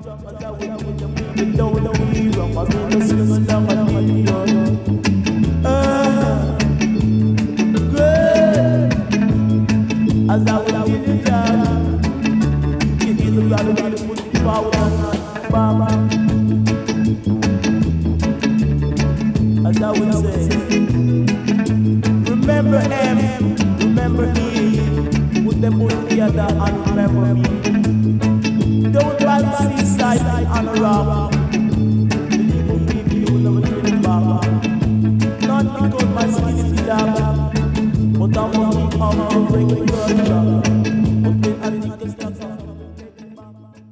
Remember him, remember me, put them all together and remember me.